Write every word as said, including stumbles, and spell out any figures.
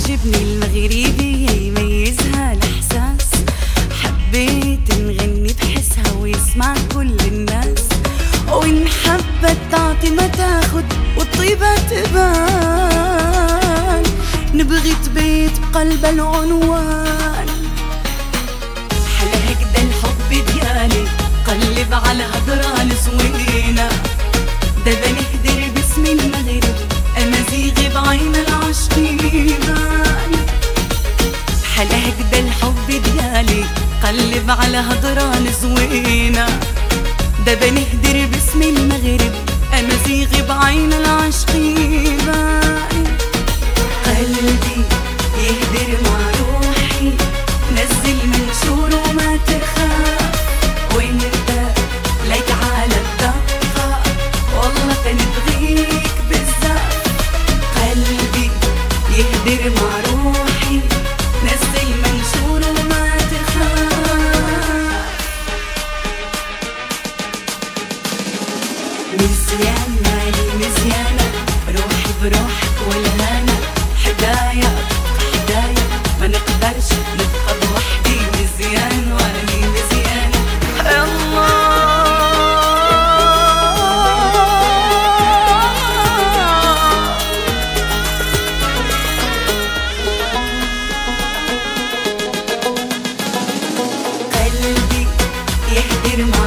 عاجبني المغربية يميزها الإحساس، حبيت نغني بحسها ويسمع كل الناس، وإن حبت تعطي ما تاخد والطيبة تبان، نبغي تبيت بقلب العنوان. حلا هكدا الحب ديالي قلب على هضرة الزوينة، دابا نهدر باسم المغرب أمازيغ بعين العاشقين. حلا هكدا الحب ديالي قلب على هضرة الزوينة، دابا نهدر باسم المغرب أمازيغ بعين العاشقين. قلبي يهدر مع روحي نزل منشور وما تخاف، وانت ليك على الدقة والله تنبغيك بزاف. قلبي يهدر مع روحي نزل منشور وما تخاف. مزيان مالي مزيانة روحي بروحك والهنا، حدايا حدايا ما نقدرش نبقى بوحدي، مزيان واني مزيانة الله. قلبي يهدر مع